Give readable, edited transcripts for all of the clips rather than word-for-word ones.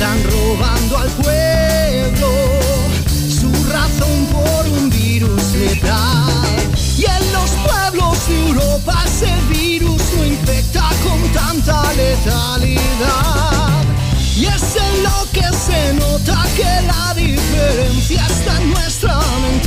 están robando al pueblo su razón por un virus letal. Y en los pueblos de Europa ese virus no infecta con tanta letalidad. Y es en lo que se nota que la diferencia está en nuestra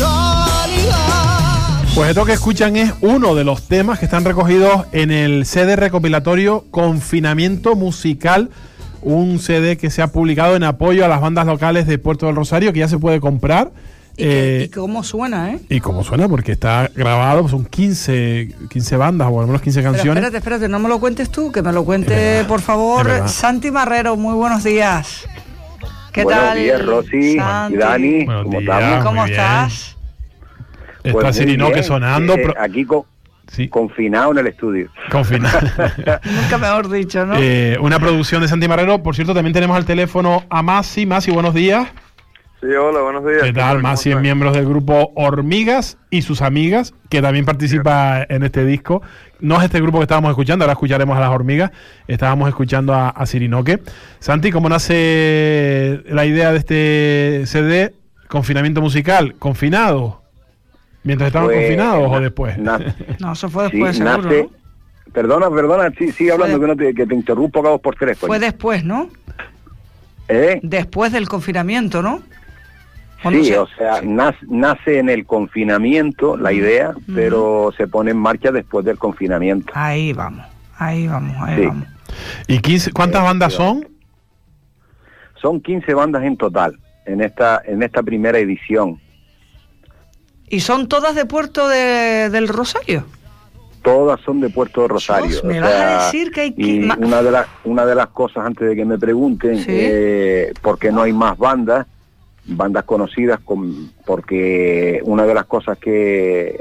mentalidad. Pues esto que escuchan es uno de los temas que están recogidos en el CD recopilatorio Confinamiento Musical, un CD que se ha publicado en apoyo a las bandas locales de Puerto del Rosario, que ya se puede comprar. ¿Y cómo suena, eh? Y cómo suena, porque está grabado, son 15 bandas, o al menos 15 canciones. Pero espérate, no me lo cuentes tú, que me lo cuente, por favor, Santi Marrero. Muy buenos días. ¿Qué tal? Buenos días, Rosy, Santi? y Dani. Buenos días, ¿Cómo muy bien. estás? Está Pues Sirinoque sonando. Aquí sí. confinado en el estudio. Confinado. Nunca mejor dicho, ¿no? Una producción de Santi Marrero. Por cierto, también tenemos al teléfono a Masi. Masi, buenos días. Sí, hola, buenos días. ¿Qué tal? Masi es miembro del grupo Hormigas y sus amigas, que también participa en este disco. No es este grupo que estábamos escuchando, ahora escucharemos a las Hormigas. Estábamos escuchando a Sirinoque. Santi, ¿cómo nace la idea de este CD, Confinamiento Musical? ¿Confinado? ¿Mientras estaban confinados o después? No, eso fue después, sí, seguro, nace, ¿no? Perdona, sigue hablando, que te interrumpo cada 2 por 3. Fue después, ¿no? Después del confinamiento, ¿no? Sí, o sea, nace en el confinamiento la idea, pero se pone en marcha después del confinamiento. Ahí vamos. Sí. ¿Y cuántas bandas son? Son 15 bandas en total, en esta primera edición. ¿Y son todas de Puerto del Rosario? Todas son de Puerto del Rosario. Dios, me vas a decir que hay que... Y una de las cosas, antes de que me pregunten, ¿sí? ¿por qué no hay más bandas conocidas? Porque una de las cosas que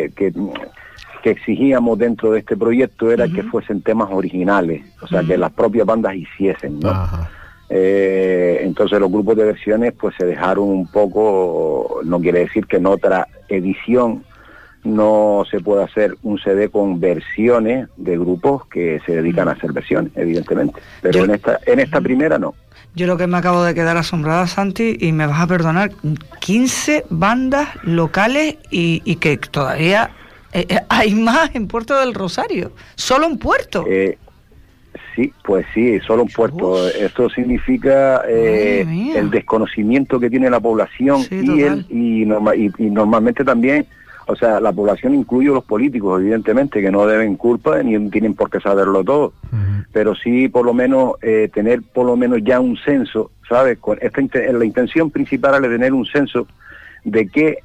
exigíamos dentro de este proyecto era que fuesen temas originales, o sea, que las propias bandas hiciesen, ¿no? Ajá. Entonces los grupos de versiones pues se dejaron un poco. No quiere decir que en otra edición no se pueda hacer un CD con versiones de grupos que se dedican a hacer versiones, evidentemente, pero en esta primera no. Yo lo que me acabo de quedar asombrada, Santi, y me vas a perdonar, 15 bandas locales y que todavía hay más en Puerto del Rosario, solo en Puerto. Sí, pues sí, solo un puerto. Esto significa el desconocimiento que tiene la población, sí, y normalmente también, o sea, la población incluye a los políticos, evidentemente, que no deben culpa ni tienen por qué saberlo todo, pero sí por lo menos tener por lo menos ya un censo, ¿sabes? La intención principal es tener un censo de qué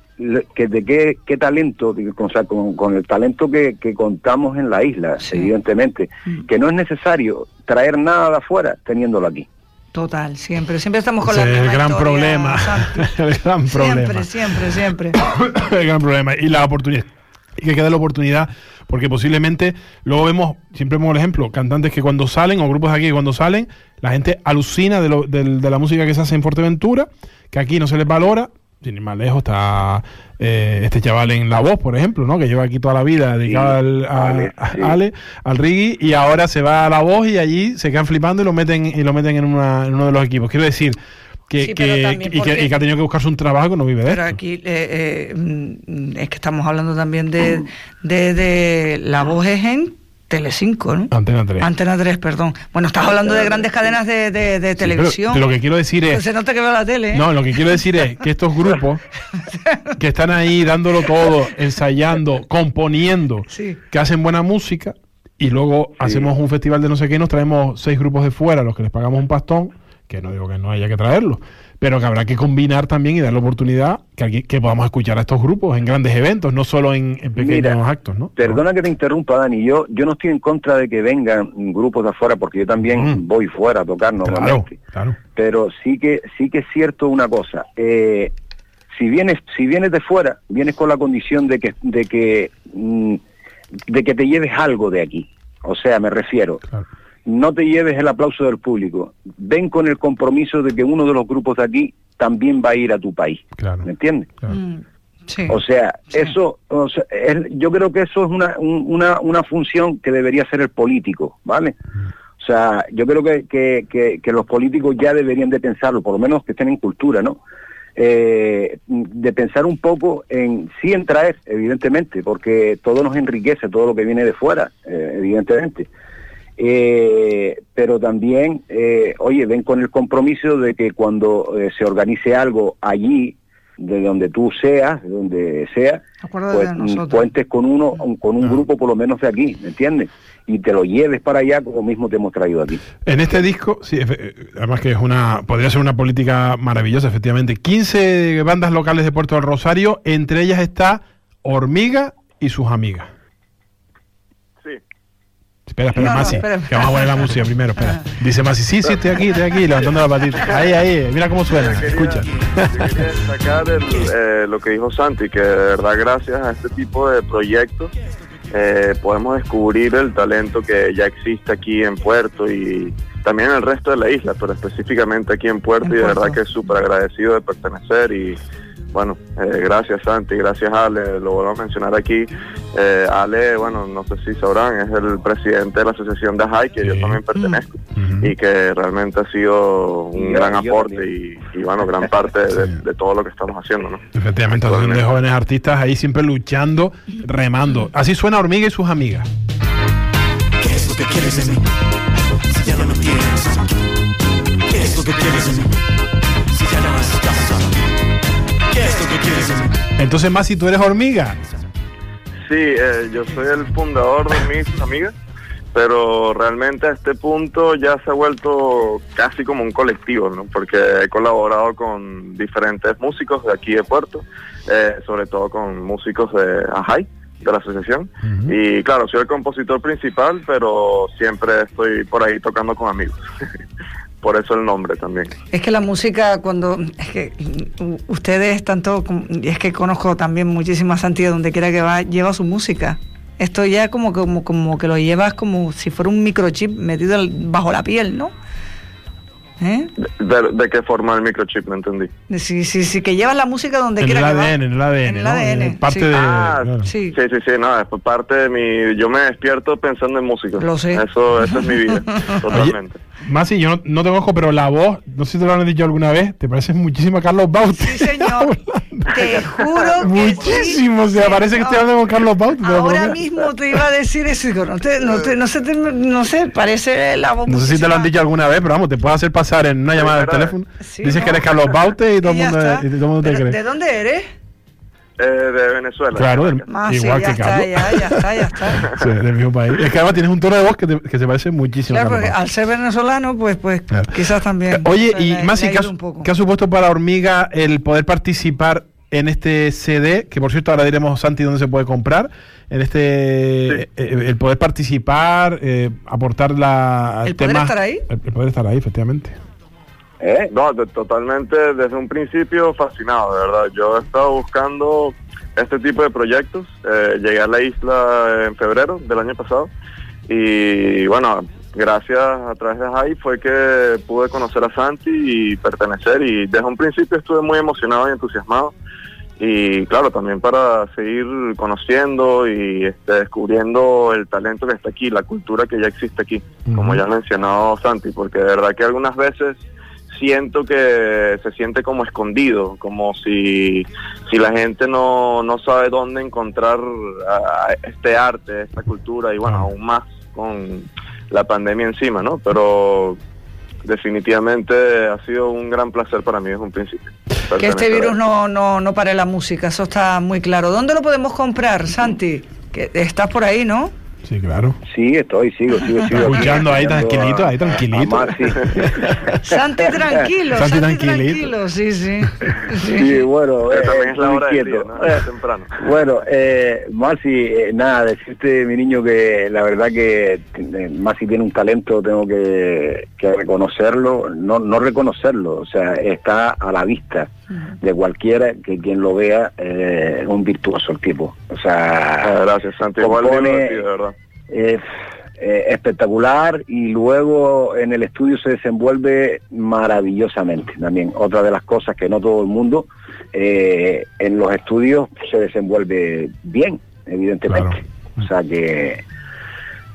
talento, o sea, con el talento que contamos en la isla, sí, evidentemente, que no es necesario traer nada de afuera teniendo aquí. Total, siempre estamos con la misma el gran historia, problema, el gran problema. Siempre. El gran problema y la oportunidad. Y que quede la oportunidad, porque posiblemente luego siempre vemos el ejemplo, cantantes que cuando salen, o grupos de aquí que cuando salen, la gente alucina de la música que se hace en Fuerteventura, que aquí no se les valora. Sin ir más lejos está este chaval en La Voz, por ejemplo, ¿no? Que lleva aquí toda la vida dedicado al reggae, y ahora se va a La Voz y allí se quedan flipando y lo meten en uno de los equipos. Quiero decir que ha tenido que buscarse un trabajo que no vive de esto. Pero aquí es que estamos hablando también de La Voz es en Telecinco, ¿no? Antena 3, perdón. Bueno, estás hablando de grandes cadenas de televisión. Pero lo que quiero decir es... Se nota que veo la tele, ¿eh? No, lo que quiero decir es que estos grupos que están ahí dándolo todo, ensayando, componiendo, sí, que hacen buena música, y luego hacemos un festival de no sé qué, nos traemos 6 grupos de fuera, a los que les pagamos un pastón, que no digo que no haya que traerlos, pero que habrá que combinar también y dar la oportunidad que podamos escuchar a estos grupos en grandes eventos, no solo en pequeños actos, ¿no? Perdona que te interrumpa, Dani, yo no estoy en contra de que vengan grupos de afuera, porque yo también voy fuera a tocar normalmente. Claro. Pero sí que es cierto una cosa, si vienes de fuera, vienes con la condición de que te lleves algo de aquí. O sea, me refiero... Claro. No te lleves el aplauso del público. Ven con el compromiso de que uno de los grupos de aquí también va a ir a tu país. Claro. ¿Me entiendes? Claro. Sí. O sea, eso, yo creo que eso es una función que debería hacer el político, ¿vale? O sea, yo creo que los políticos ya deberían de pensarlo, por lo menos que estén en cultura, ¿no? De pensar un poco en traer, evidentemente, porque todo nos enriquece, todo lo que viene de fuera, evidentemente. Pero también, oye, ven con el compromiso de que cuando se organice algo allí, de donde tú seas, de donde sea, pues cuentes con un grupo por lo menos de aquí, ¿me entiendes? Y te lo lleves para allá como mismo te hemos traído aquí. En este disco, sí, además que podría ser una política maravillosa, efectivamente. 15 bandas locales de Puerto del Rosario, entre ellas está Hormiga y sus amigas. Sí. Espera, Masi, que vamos a poner la música primero, espera. Dice Masi, sí, estoy aquí, levantando la patita. Ahí, mira cómo suena, escucha. Yo quería destacar lo que dijo Santi, que de verdad gracias a este tipo de proyectos podemos descubrir el talento que ya existe aquí en Puerto y también en el resto de la isla, pero específicamente aquí en Puerto, y de verdad que súper agradecido de pertenecer. Y bueno, gracias Santi, gracias Ale, lo vuelvo a mencionar aquí. Ale, bueno, no sé si sabrán, es el presidente de la asociación de Ajay, que yo también pertenezco, y que realmente ha sido un gran aporte y bueno, gran parte de todo lo que estamos haciendo, ¿no? Efectivamente, de jóvenes artistas ahí siempre luchando, remando. Así suena Hormiga y sus amigas. ¿Qué es lo que quieres de mí? Si ya no me tienes. ¿Qué es lo que quieres de mí? Si ya no estás. ¿Qué es lo que quieres de mí? Entonces, Masi, ¿tú eres Hormiga? Sí, yo soy el fundador de Mis Amigas, pero realmente a este punto ya se ha vuelto casi como un colectivo, ¿no? Porque he colaborado con diferentes músicos de aquí de Puerto, sobre todo con músicos de Ajay, de la asociación. Y claro, soy el compositor principal, pero siempre estoy por ahí tocando con amigos. Por eso el nombre también. Es que la música, es que ustedes tanto, y es que conozco también muchísima Santi, donde quiera que va, lleva su música. Esto ya como que lo llevas como si fuera un microchip metido bajo la piel, ¿no? ¿De qué forma el microchip? No entendí. Sí, que llevas la música donde quiera que va. En el ADN. Parte de... Claro. Sí, no, es parte de mi... Yo me despierto pensando en música. Lo sé. Eso es mi vida, totalmente. Oye, Masi, yo no te conozco, pero la voz, no sé si te lo han dicho alguna vez, te pareces muchísimo a Carlos Baute. Sí, señor. Te juro que muchísimo, sí, o sea, parece que estoy hablando con Carlos Baute. Ahora mismo te iba a decir eso, digo, no sé, parece la voz. No sé si te lo han dicho alguna vez, pero vamos, te puedo hacer pasar en una llamada de teléfono. Sí, dices que eres Carlos Baute y todo el mundo te cree. ¿De dónde eres? De Venezuela. Claro, igual que Carlos. Ya está. Sí, del mismo país. Es que además tienes un tono de voz que se parece muchísimo. Claro, porque al ser venezolano, pues claro. Quizás también. Oye, y Masi, ¿qué ha supuesto para Hormiga el poder participar en este CD? Que por cierto ahora diremos, Santi, dónde se puede comprar. En este, sí. El poder participar, aportar el tema. ¿Poder estar ahí? El poder estar ahí, efectivamente. No, totalmente, desde un principio fascinado, de verdad. Yo he estado buscando este tipo de proyectos. Llegué a la isla en febrero del año pasado y bueno, gracias a través de Ajay fue que pude conocer a Santi y pertenecer, y desde un principio estuve muy emocionado y entusiasmado. Y claro, también para seguir conociendo y descubriendo el talento que está aquí, la cultura que ya existe aquí, como ya ha mencionado Santi, porque de verdad que algunas veces siento que se siente como escondido, como si la gente no sabe dónde encontrar este arte, esta cultura, y bueno, aún más con la pandemia encima, ¿no? Pero definitivamente ha sido un gran placer para mí desde un principio. Que este virus no pare la música, eso está muy claro. ¿Dónde lo podemos comprar, Santi? Que estás por ahí, ¿no? Sí, claro. Sí, sigo. Escuchando ahí tranquilito. Santi tranquilo, sí. Sí, bueno. También es la hora del día, ¿no? Es temprano. Bueno, Masi, nada, decirte, mi niño, que la verdad que Masi tiene un talento, tengo que reconocerlo, no reconocerlo, o sea, está a la vista de cualquiera que quien lo vea, es un virtuoso el tipo. O sea, gracias, Santi. Compone, de verdad. Espectacular, y luego en el estudio se desenvuelve maravillosamente también. Otra de las cosas que no todo el mundo en los estudios se desenvuelve bien, evidentemente. Claro. O sea que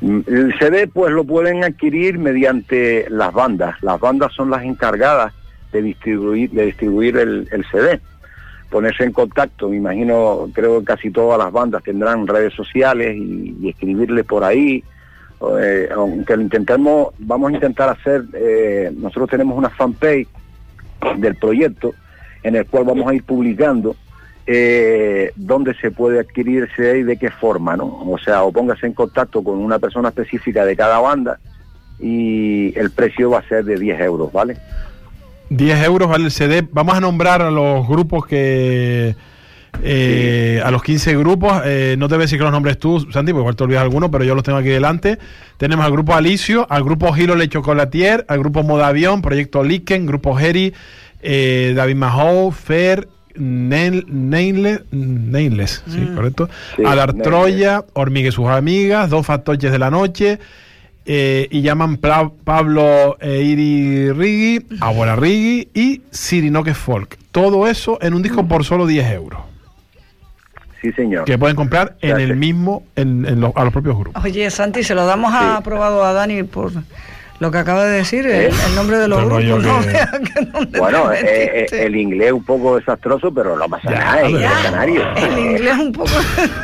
El CD pues lo pueden adquirir mediante las bandas. Las bandas son las encargadas de distribuir el CD. Ponerse en contacto, me imagino, creo que casi todas las bandas tendrán redes sociales y escribirle por ahí. Aunque lo intentemos, vamos a intentar hacer, nosotros tenemos una fanpage del proyecto en el cual vamos a ir publicando dónde se puede adquirir el CD y de qué forma, ¿no? O sea, o póngase en contacto con una persona específica de cada banda y el precio va a ser de 10 euros, ¿vale? 10 euros vale el CD. Vamos a nombrar a los grupos que... a los 15 grupos, no te voy a decir que los nombres tú, Santi, porque igual te olvidas alguno, pero yo los tengo aquí delante. Tenemos al grupo Alicio, al grupo Gilo Le Chocolatier, al grupo Modavión, Proyecto Liken, grupo Heri, David Mahou, Fer, Nainless, sí, correcto. Sí, Adar Troya, Hormiga y sus amigas, Dos Factoches de la Noche, y llaman Pablo Iri Rigi, Abuela Rigi y Sirinoque Folk. Todo eso en un disco por solo 10 euros. Sí, señor. Que pueden comprar en el mismo, a los propios grupos. Oye, Santi, se lo damos aprobado a Dani por lo que acaba de decir, el nombre de los grupos. ¿No? Bueno, el inglés un poco desastroso, pero no pasa nada, el inglés un poco...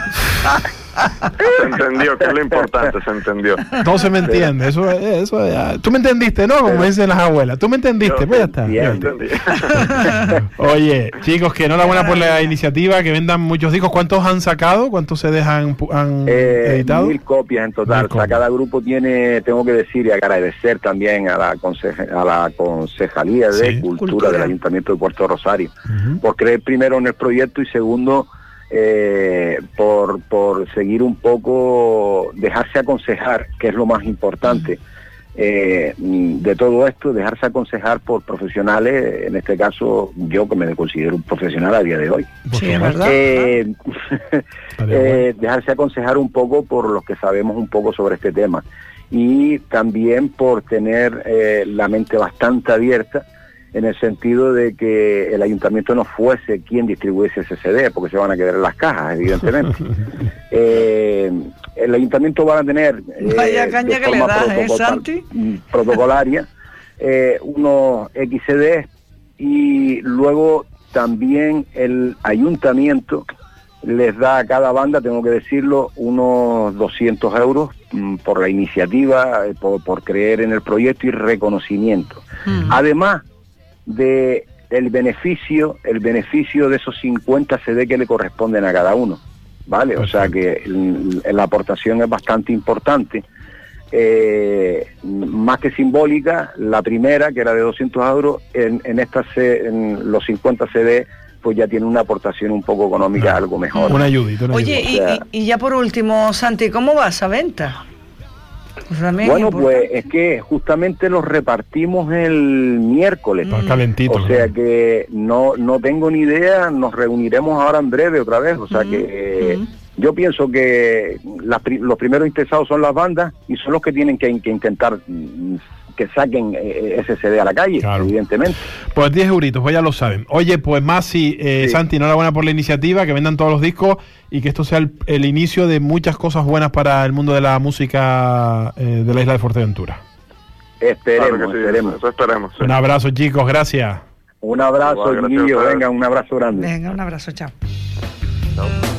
Se entendió, que es lo importante, se entendió. Todo se me entiende, eso ya. Tú me entendiste, ¿no? Como dicen las abuelas. Tú me entendiste, pues ya está. Entendí. Oye, chicos, que enhorabuena por la iniciativa, que vendan muchos discos. ¿Cuántos han sacado? ¿Cuántos CDs han editado? 1000 copias en total. O sea, cada grupo tiene, tengo que decir y agradecer también a la Concejalía de Cultura del Ayuntamiento de Puerto Rosario por creer primero en el proyecto y segundo por seguir un poco, dejarse aconsejar, que es lo más importante de todo esto, dejarse aconsejar por profesionales, en este caso yo que me considero un profesional a día de hoy. Sí, es verdad. Dejarse aconsejar un poco por los que sabemos un poco sobre este tema y también por tener la mente bastante abierta en el sentido de que el ayuntamiento no fuese quien distribuyese ese CD, porque se van a quedar en las cajas, evidentemente. El ayuntamiento va a tener vaya caña que le das, Santi, protocolaria unos XCDs y luego también el ayuntamiento les da a cada banda, tengo que decirlo, unos 200 euros por la iniciativa, por creer en el proyecto y reconocimiento. Además de el beneficio de esos 50 CD que le corresponden a cada uno, ¿vale? O sea que la aportación es bastante importante, más que simbólica. La primera, que era de 200 euros, en los 50 CD, pues ya tiene una aportación un poco económica, algo mejor. Una ayudita. Oye, y ya por último, Santi, ¿cómo va esa venta? Bueno, pues es que justamente los repartimos el miércoles. Calentito. O sea que no tengo ni idea, nos reuniremos ahora en breve otra vez. O sea que yo pienso que los primeros interesados son las bandas y son los que tienen que intentar que saquen ese CD a la calle, claro, evidentemente. Pues 10 euritos, pues ya lo saben. Oye, pues Masi, Santi, enhorabuena por la iniciativa, que vendan todos los discos y que esto sea el inicio de muchas cosas buenas para el mundo de la música de la isla de Fuerteventura. Esperemos, claro que sí, esperemos. Eso esperemos. Sí. Un abrazo, chicos, gracias. Un abrazo, Guillo, venga, un abrazo grande. Venga, un abrazo, chao. Chao.